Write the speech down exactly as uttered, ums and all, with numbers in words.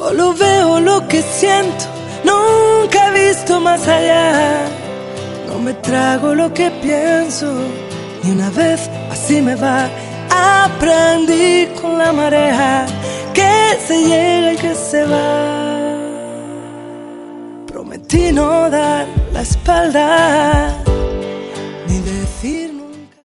Solo veo lo que siento, nunca he visto más allá. No me trago lo que pienso, ni una vez así me va. Aprendí con la marea que se llega y que se va. Prometí no dar la espalda,